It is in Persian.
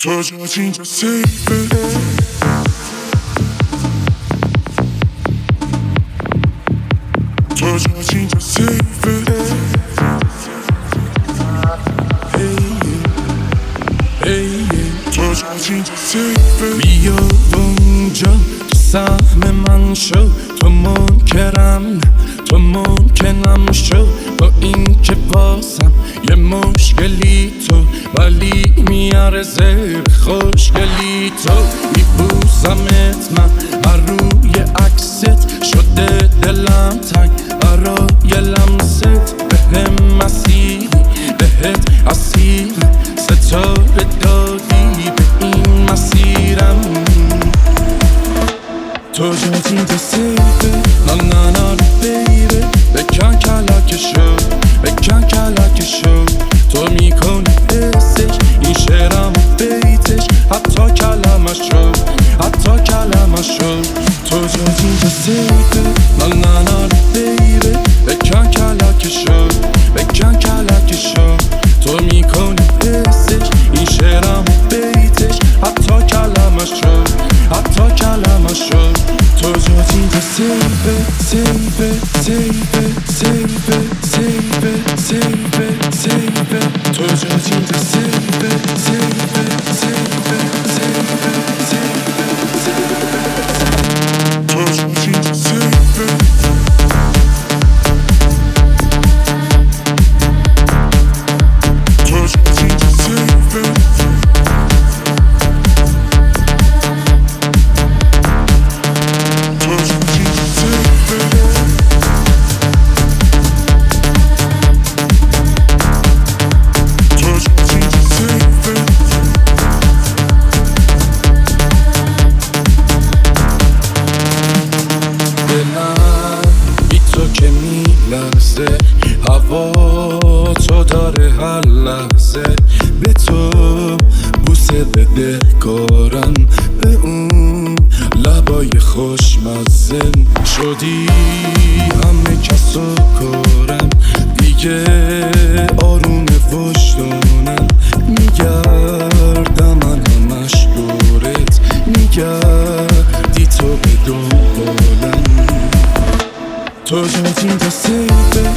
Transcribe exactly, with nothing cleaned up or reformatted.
تو جات اینجا سیفه، تو جات اینجا سیفه. تو جات اینجا سیفه. بیا اونجا تو سهم من شو، تو منکرم تو ممکنم شو. با این که بازم یه مشکلی تو، ولی میارزه خوشگلی تو. میبوسمت من بر روی عکست، شده دلم تنگ برای لمست. بهم مسیری بهت اسیر، ستاره دادی به این مسیرم. تو جات اینجا سیفه، نه نه نه بیبه. بکن کلکشو بکن کلکشو، تو میکنی حسش این شعرم و بیتش، حتی کلمشو حتی کلمشو. تو جات اینجا سیفه، نه نه نه بیبه. بکن کلکشو بکن کلکشو، تو میکنی حسش این شعرم و بیتش، حتی کلمشو حتی کلمشو. تو جات اینجا سیفه سیفه سیفه سیفه سیفه سیفه سیفه. تو جات اینجا سیفه سیفه سیفه سیفه سیفه سیفه. تو جات اینجا سیفه. تو جات اینجا سیفه. که میلرزه هوا تو داره هر لحظه، به تو بوسه بده کارم، به اون لبای خوشمزه. شدی همه کسو کارم دیگه، آروم وجدانم میگردم من همش دورت، میگردی تو به دنبالم. تو جات اینجا سیفه،